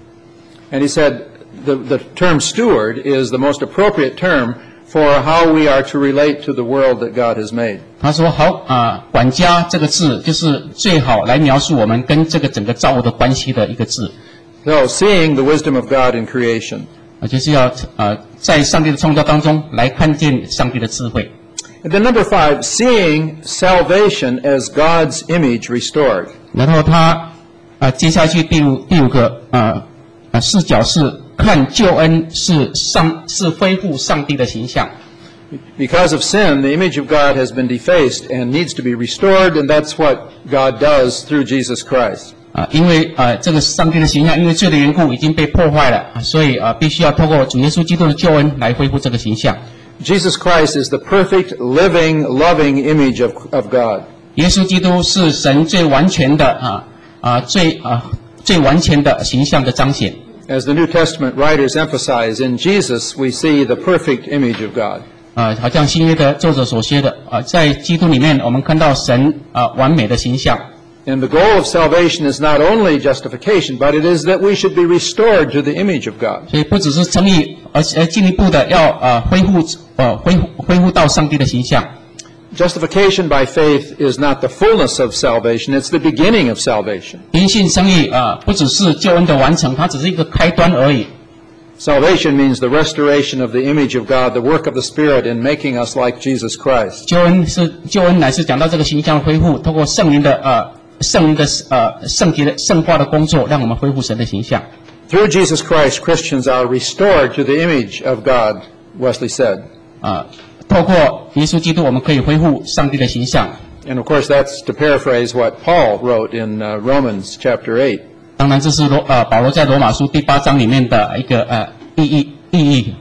Speaker 1: And he said the term steward is the most appropriate term for how we are to relate to the world that God has made.
Speaker 2: 他说管家这个字就是最好来描述我们跟这个整个造物的关系的一个字。
Speaker 1: So seeing the wisdom of God in creation.
Speaker 2: 就是要在上帝的创造当中来看见上帝的智慧。
Speaker 1: And then number 5, seeing salvation as God's image restored.
Speaker 2: 然后他接下去第五个视角是看救恩是恢复上帝的形象。
Speaker 1: Because of sin, the image of God has been defaced and needs to be restored, and that's what God does through Jesus Christ.
Speaker 2: 因为这个上帝的形象因为罪的缘故已经被破坏了，所以必须要透过主耶稣基督的救恩来恢复这个形象。
Speaker 1: Jesus Christ is the perfect, living, loving image of God.
Speaker 2: 耶稣基督是神最完全的最完全的形象的彰显。
Speaker 1: As the New Testament writers emphasize, in Jesus we see the perfect image of God.
Speaker 2: 好像新约的作者所写的在基督里面我们看到神完美的形象。
Speaker 1: And the goal of salvation is not only justification, but it is that we should be restored to the image of God.
Speaker 2: 所以不只是称义，而进一步的要恢复到上帝的形象。
Speaker 1: Justification by faith is not the fullness of salvation, it's the beginning of salvation.
Speaker 2: 因信称义不只是救恩的完成，它只是一个开端而已。
Speaker 1: Salvation means the restoration of the image of God, the work of the Spirit in making us like Jesus Christ.
Speaker 2: 救恩乃是讲到这个形象的恢复，透过圣灵的圣洁的圣化的工作，让我们恢复神的形象。
Speaker 1: Through Jesus Christ, Christians are restored to the image of God, Wesley said.
Speaker 2: 透过耶稣基督，我们可以恢复上帝的形象。
Speaker 1: And of course, that's to paraphrase what Paul wrote in Romans chapter 8.
Speaker 2: 当然，这是保罗在罗马书第8章里面的一个意义。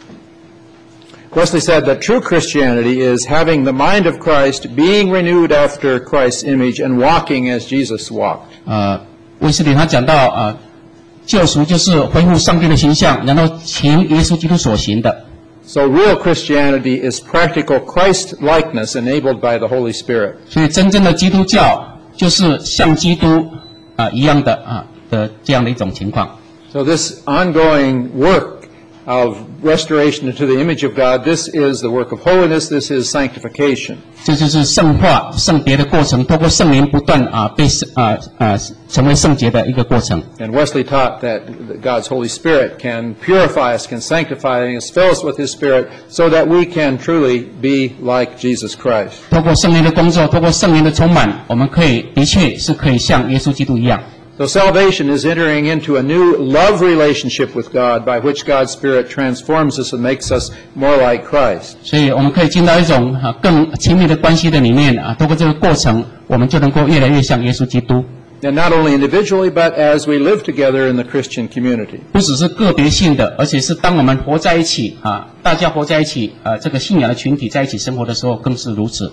Speaker 1: Wesley said that true Christianity is having the mind of Christ, being renewed after Christ's image, and walking as Jesus walked.
Speaker 2: 卫斯理他讲到救赎就是恢复上帝的形象，然后行耶稣基督所行的。
Speaker 1: So real Christianity is practical Christ-likeness enabled by the Holy Spirit.
Speaker 2: 所以真正的基督教就是像基督一样的这样的一种情况。
Speaker 1: So this ongoing work of restoration into the image of God. This is the work of holiness. This is sanctification.
Speaker 2: 这就是圣化、圣别的过程，透过圣灵不断成为圣洁的一个过程。
Speaker 1: And Wesley taught that God's Holy Spirit can purify us, can sanctify us, fill us with His Spirit, so that we can truly be like Jesus Christ.
Speaker 2: 透过圣灵的工作，透过圣灵的充满，我们的确是可以像耶稣基督一样。
Speaker 1: So salvation is entering into a new love relationship with God by which God's Spirit transforms us and makes us more like Christ.
Speaker 2: 所以我们可以进到一种更亲密的关系的里面透过这个过程，我们就能够越来越像耶稣基督。
Speaker 1: And not only individually, but as we live together in the Christian community.
Speaker 2: 不只是个别性的，而且是当我们活在一起大家活在一起这个信仰的群体在一起生活的时候，更是如此。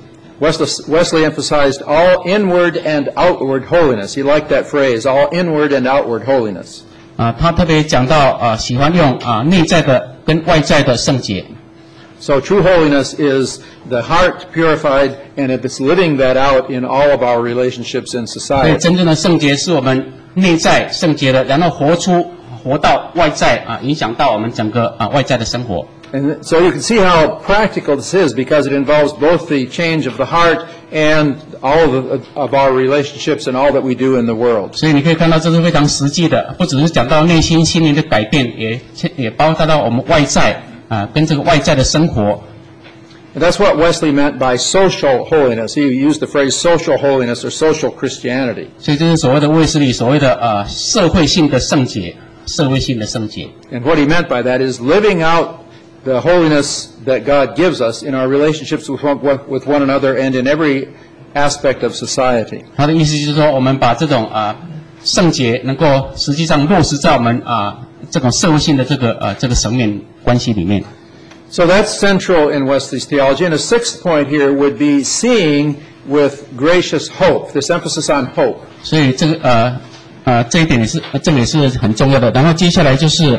Speaker 1: Wesley emphasized all inward and outward holiness. He liked that phrase, all inward and outward holiness.
Speaker 2: 他特别讲到喜欢用内在的跟外在的圣洁。
Speaker 1: So true holiness is the heart purified, and it's living that out in all of our relationships in
Speaker 2: 所以
Speaker 1: society.
Speaker 2: 真正的圣洁是我们内在圣洁的，然后活到外在影响到我们整个外在的生活。
Speaker 1: And so you can see how practical this is because it involves both the change of the heart and all of our relationships and all that we do in the world.
Speaker 2: 所以你可以看到这是非常实际的，不只是讲到内心心灵的改变，也包括到我们外在跟这个外在的生活。
Speaker 1: And that's what Wesley meant by social holiness. He used the phrase social holiness or social Christianity.
Speaker 2: 所以这是所谓的卫斯理所谓的社会性的圣洁，社会性的圣洁。
Speaker 1: And what he meant by that is living out the holiness that God gives us in our relationships with one another and in every aspect of society.
Speaker 2: 他的意思就是说，我们把这种圣洁能够实际上落实在我们这种社会性的这个层面关系里面。
Speaker 1: So that's central in Wesley's theology. And a sixth point here would be seeing with gracious hope, this emphasis on hope.
Speaker 2: 所以这一点这个也是很重要的。然后接下来就是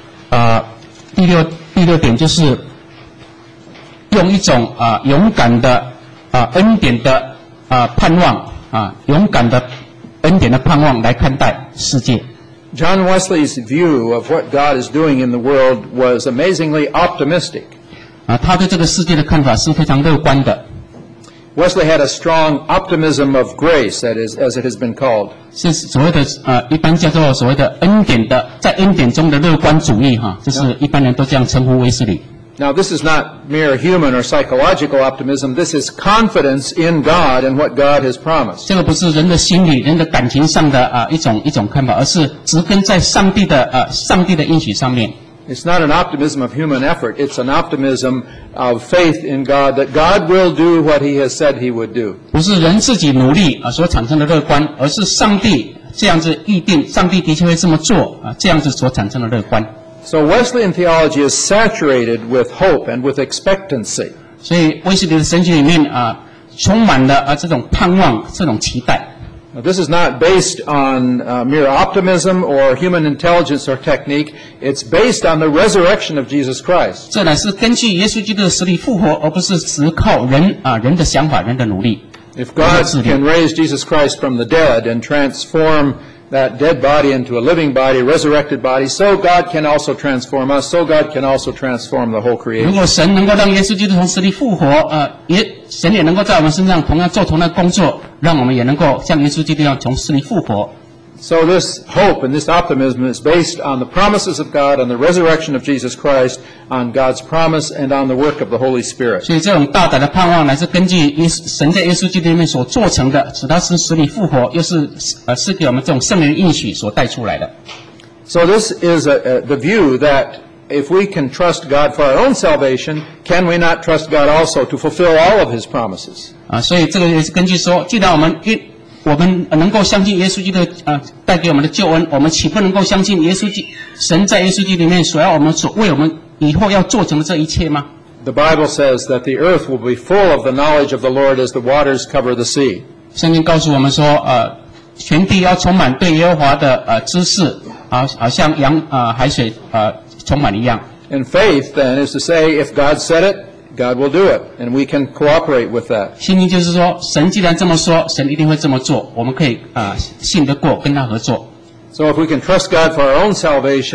Speaker 2: 第六点就是用一种勇敢的恩典的盼望勇敢的恩典的盼望来看待世界。
Speaker 1: John Wesley's view of what God is doing in the world was amazingly optimistic.
Speaker 2: 他对这个世界的看法是非常乐观的。
Speaker 1: Wesley had a strong optimism of grace, that is, as it has been called.
Speaker 2: 是所谓的一般叫做所谓的恩典的，在恩典中的乐观主义这是一般人都这样称呼卫斯理。
Speaker 1: Now, this is not mere human or psychological optimism. This is confidence in God and what God has promised.
Speaker 2: 这个不是人的心理、人的感情上的一种看法，而是植根在上帝的应许上面。
Speaker 1: It's not an optimism of human effort. It's an optimism of faith in God that God will do what He has said He would do.
Speaker 2: 不是人自己努力所产生的乐观，而是上帝这样子预定，上帝的确会这么做这样子所产生的乐观。
Speaker 1: So Wesleyan theology is saturated with hope and with expectancy.
Speaker 2: 所以卫斯理的神学里面充满了这种盼望、这种期待。
Speaker 1: Now, this is not based on mere optimism or human intelligence or technique. It's based on the resurrection of Jesus Christ.
Speaker 2: 这乃是根据耶稣基督的死里复活，而不是只靠人的想法、人的努力。
Speaker 1: If God can raise Jesus Christ from the dead and transform that dead body into a living body, resurrected body, so God can also transform us, so God can also transform the whole
Speaker 2: 如
Speaker 1: creation.
Speaker 2: 果神能够让耶稣基督从死里复活，神也能够在我们身上同样做同样的工作，让我们也能够像耶稣基督一样从死里复活。
Speaker 1: So this hope and this optimism is based on the promises of God, on the resurrection of Jesus Christ, on God's promise, and on the work of the Holy Spirit.
Speaker 2: 所以这种大胆的盼望乃是根据神在耶稣基督里面所做成的，使他是死里复活，又是是给我们这种圣灵的应许所带出来的。
Speaker 1: So this is the view that if we can trust God for our own salvation, can we not trust God also to fulfill all of His promises?
Speaker 2: 所以这个也是根据说，既然我们能够相信耶稣基督带给我们的救恩，我们岂不能够相信神在耶稣基督里面所要我们为我们以后要做成的这一切吗？
Speaker 1: The Bible says that the earth will be full of the knowledge of the Lord as the waters cover the sea.
Speaker 2: 圣经告诉我们说，全地要充满对耶和华的知识，好像海水充满一样。
Speaker 1: And faith then is to say, if God said it, God will do it, and we can cooperate with that.
Speaker 2: 信心就是说，神既然这么说，神一定会这么做，我们可以信得过，跟他合作。
Speaker 1: So if we can trust God for our own salvation,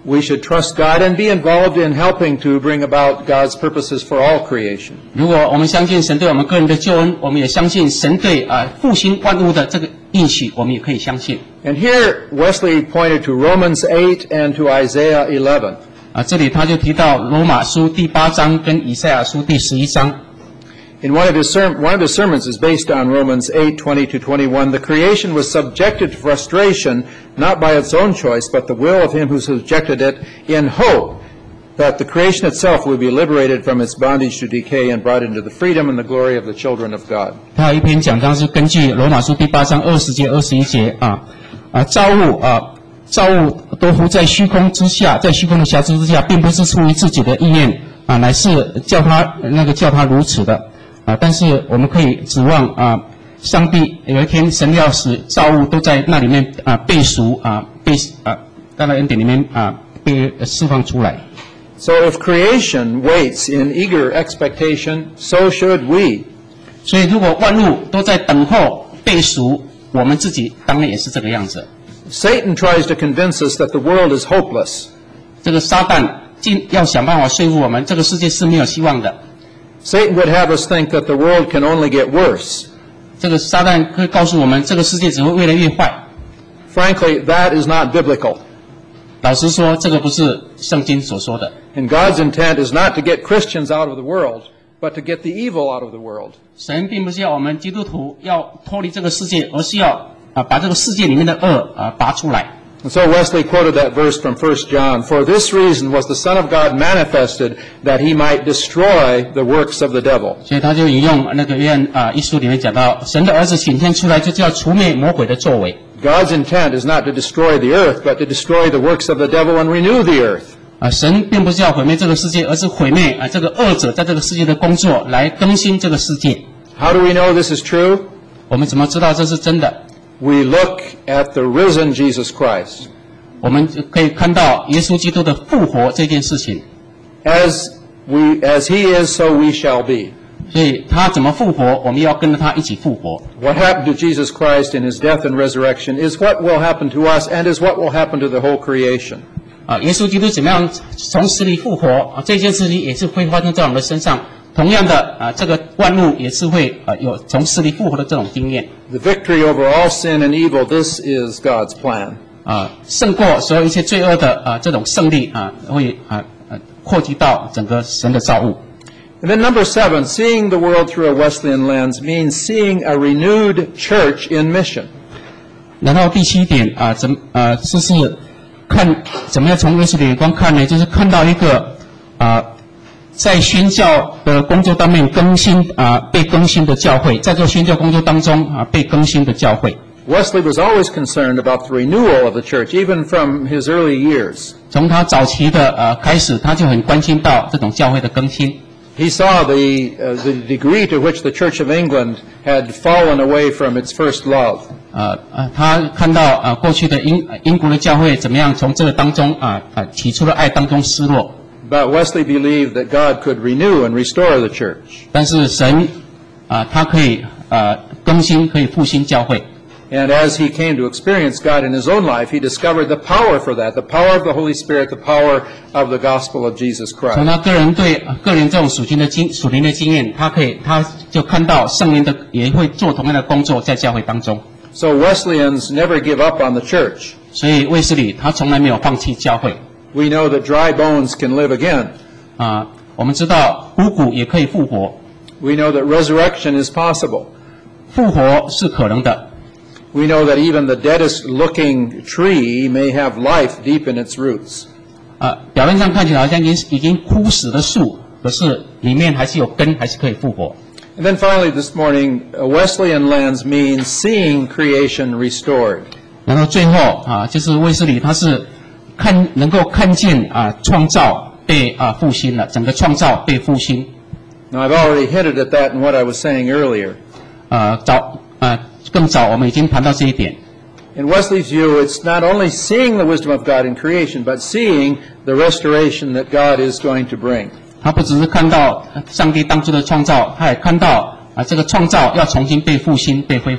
Speaker 1: we should trust God and be involved in helping to bring about God's purposes for all creation.
Speaker 2: 如果我们相信神对我们个人的救恩，我们也相信神对复兴万物的这个应许，我们也可以相信。
Speaker 1: And here Wesley pointed to Romans 8 and to Isaiah 11.
Speaker 2: 这里他就提到罗马书第8章跟以赛亚书第11章。
Speaker 1: In one of his sermons is based on Romans 8:20 to 21. The creation was subjected to frustration, not by its own choice, but the will of him who subjected it, in hope that the creation itself will be liberated from its bondage to decay and brought into the freedom and the glory of the children of God.
Speaker 2: 他有一篇讲章是根据罗马书第8章20节、21节造物都伏在虚空之下，在虚空的辖制之下，并不是出于自己的意愿乃是叫他如此的。但是我们可以指望上帝有一天神要使造物都在那里面被赎在那恩典里面被释放出来。
Speaker 1: So if creation waits in eager expectation, so should we.
Speaker 2: 所以如果万物都在等候被赎，我们自己当然也是这个样子。
Speaker 1: Satan tries to convince us that the world is hopeless.
Speaker 2: 这个撒旦要想办法说服我们，这个世界是没有希望的。
Speaker 1: Satan would have us think that the world can only get worse.
Speaker 2: 这个撒旦会告诉我们，这个世界只会越来越坏。
Speaker 1: Frankly, that is not biblical.
Speaker 2: 老实说，这个不是圣经所说的。
Speaker 1: And God's intent is not to get Christians out of the world, but to get the evil out of the world.
Speaker 2: 神并不是要我们基督徒要脱离这个世界，而是要把这个世界里面的恶拔出来。
Speaker 1: And so Wesley quoted that verse from 1 John. For this reason was the Son of God manifested, that he might destroy the works of the devil.
Speaker 2: 所以他就引用那个约翰一书里面讲到，神的儿子显现出来，就是要除灭魔鬼的作为。
Speaker 1: God's intent is not to destroy the earth, but to destroy the works of the devil and renew the earth.
Speaker 2: 神并不是要毁灭这个世界，而是毁灭这个恶者在这个世界的工作，来更新这个世界。
Speaker 1: How do we know this is true?
Speaker 2: 我们怎么知道这是真的？
Speaker 1: We look at the risen Jesus Christ.
Speaker 2: 我们可以看到耶稣基督的复活这件事情。
Speaker 1: As he is, so we shall be.
Speaker 2: 所以他怎么复活，我们要跟着他一起复活。
Speaker 1: What happened to Jesus Christ in his death and resurrection is what will happen to us and is what will happen to the whole creation.
Speaker 2: 耶稣基督怎么样从死里复活这件事情也是会发生在我们的身上。同样的这个万物也是会有从死里复活的这种经验。
Speaker 1: The victory over all sin and evil, this is God's plan.
Speaker 2: 胜过所有一切罪恶的这种胜利会扩及到整个神的造物。
Speaker 1: And then number 7, seeing the world through a Wesleyan lens means seeing a renewed church in mission.
Speaker 2: 然后第7点就是看怎么样从耶稣的眼光看呢？就是看到一个在宣教的工作当面被更新的教会，在做宣教工作当中被更新的教会。
Speaker 1: Wesley was always concerned about the renewal of the church, even from his early years.
Speaker 2: 从他早期的开始，他就很关心到这种教会的更新。
Speaker 1: He saw the degree to which the Church of England had fallen away from its first love.
Speaker 2: 他看到过去的英国的教会怎么样从这个当中起初的爱当中失落。
Speaker 1: But Wesley believed that God could renew and restore the church.
Speaker 2: 但是神他可以更新，可以复兴教会。
Speaker 1: And as he came to experience God in his own life, he discovered the power for that, the power of the Holy Spirit, the power of the gospel of Jesus
Speaker 2: 从
Speaker 1: Christ.
Speaker 2: 他个人这种属灵的经验，他就看到圣灵也会做同样的工作在教会当中。
Speaker 1: So Wesleyans never give up on the church.
Speaker 2: 所以卫斯理他从来没有放弃教会。
Speaker 1: We know that dry bones can live again.
Speaker 2: 我们知道枯骨也可以复活，
Speaker 1: We know that resurrection is possible.
Speaker 2: 复活是可能的。
Speaker 1: We know that even the deadest looking tree may have life deep in its roots.
Speaker 2: 表面上看起来好像已经枯死的树，可是里面还是有根，还是可以复活。
Speaker 1: And then finally this morning, a Wesleyan lens means seeing creation restored.
Speaker 2: 然后最后就是卫斯理他是能够看见创造被复兴了，整个创造被复兴。
Speaker 1: Now I've already hinted at that in what I was saying earlier.
Speaker 2: 更早我们已经谈到这一点。
Speaker 1: In Wesley's view, it's not only seeing the wisdom of God in creation, but seeing the restoration that God is going to bring.
Speaker 2: 他不只是看到上帝当初的创造，他也看到这个创造要重新被复兴、被恢复。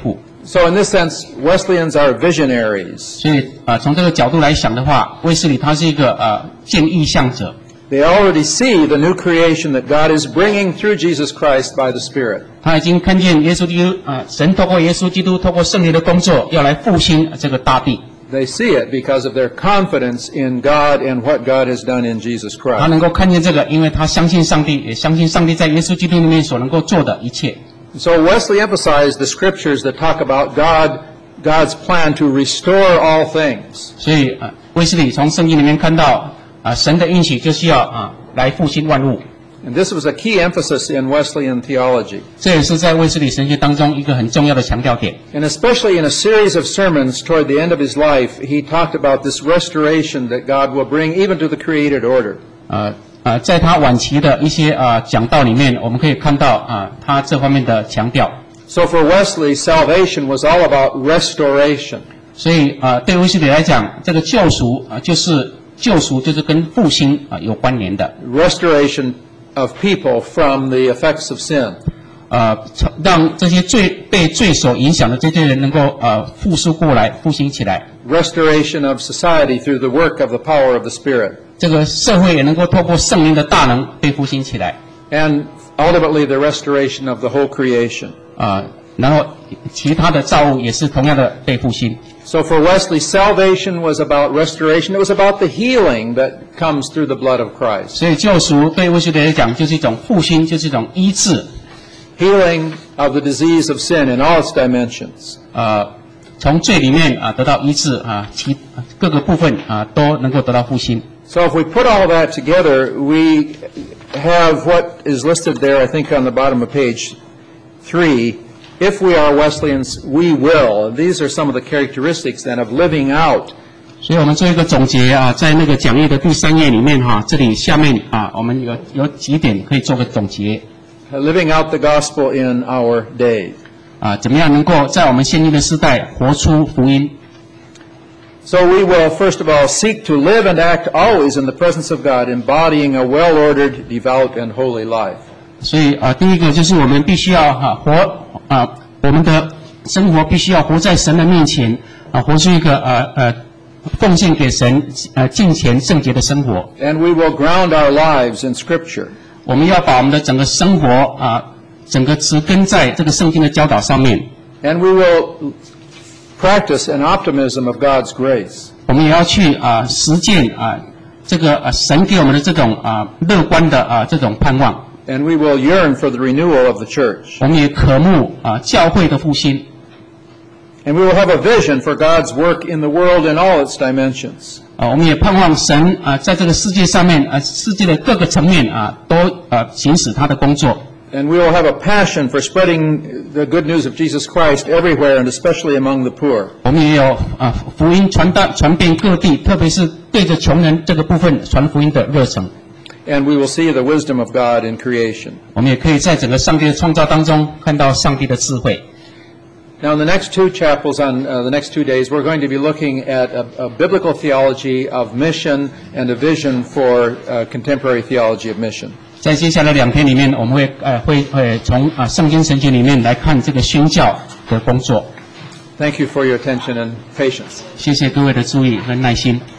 Speaker 1: So in this sense, Wesleyans are visionaries.
Speaker 2: 所以从这个角度来想的话，卫斯理他是一个见异象者。
Speaker 1: They already see the new creation that God is bringing through Jesus Christ by the Spirit.
Speaker 2: 他已经看见耶稣基督神透过耶稣基督透过圣灵的工作，要来复兴这个大地。
Speaker 1: They see it because of their confidence in God and what God has done in Jesus
Speaker 2: 他
Speaker 1: Christ.
Speaker 2: 能够看见这个，因为他相信上帝，也相信上帝在耶稣基督里面所能够做的一切。
Speaker 1: So Wesley emphasized the scriptures that talk about God's plan to restore all things.
Speaker 2: 所以卫斯理从圣经里面看到神的应许就是要来复兴万物。
Speaker 1: And this was a key emphasis in Wesleyan theology.
Speaker 2: 这也是在卫斯理神学当中一个很重要的强调点。
Speaker 1: And especially in a series of sermons toward the end of his life, he talked about this restoration that God will bring even to the created order.
Speaker 2: 在他晚期的一些讲道里面，我们可以看到他这方面的强调。
Speaker 1: So for Wesley, salvation was all about restoration.
Speaker 2: 所以对卫斯理来讲，这个救赎就是跟复兴有关联的。
Speaker 1: Restoration of people from the effects of sin.
Speaker 2: 让这些被罪所影响的这些人能够复苏过来，复兴起来。
Speaker 1: Restoration of society through the work of the power of the Spirit.
Speaker 2: 这个社会也能够透过圣灵的大能被复兴起来。
Speaker 1: And ultimately the restoration of the whole creation.
Speaker 2: 然后其他的造物也是同样的被复兴。
Speaker 1: So for Wesley, salvation was about restoration. It was about the healing that comes through the blood of Christ.
Speaker 2: 所以救赎对卫斯理来讲就是一种复兴，就是一种医治。
Speaker 1: Healing of the disease of sin in all its dimensions.
Speaker 2: 从罪里面得到医治其各个部分都能够得到复兴。
Speaker 1: So if we put all that together, we have what is listed there, I think, on the bottom of page 3. If we are Wesleyans, we will. These are some of the characteristics then of living out.
Speaker 2: 所以我们做一个总结在那个讲义的第3页里面这里下面我们有几点可以做个总结。
Speaker 1: Living out the gospel in our day.
Speaker 2: 怎么样能够在我们现今的时代活出福音？
Speaker 1: So we will, first of all, seek to live and act always in the presence of God, embodying a well-ordered, devout, and holy life.
Speaker 2: 所以第一个就是我们必须要我们的生活必须要活在神的面前活出一个奉献给神敬虔圣洁的生活。
Speaker 1: And we will ground our lives in Scripture.
Speaker 2: 我们要把我们的整个生活整个植根在这个圣经的教导上面。
Speaker 1: And we will practice an optimism of God's grace.
Speaker 2: 我们也要去实践这个神给我们的这种乐观的这种盼望。
Speaker 1: And we will yearn for the renewal of the church.
Speaker 2: 我们也渴慕教会的复兴。
Speaker 1: And we will have a vision for God's work in the world in all its dimensions.
Speaker 2: 我们也盼望神在这个世界上面世界的各个层面都行使他的工作。
Speaker 1: And we will have a passion for spreading the good news of Jesus Christ everywhere and especially among the poor.
Speaker 2: 我们也有福音传遍各地，特别是对着穷人这个部分传福音的热忱。
Speaker 1: And we will see the wisdom of God in creation.
Speaker 2: 我们也可以在整个上帝的创造当中看到上帝的智慧。
Speaker 1: Now, in the next 2 chapels on the next 2 days, we're going to be looking at a biblical theology of mission and a vision for contemporary theology of mission.
Speaker 2: 在接下来2天里面，我们会从圣经神学里面来看这个宣教的工作。
Speaker 1: Thank you for your attention and patience.
Speaker 2: 谢谢各位的注意和耐心。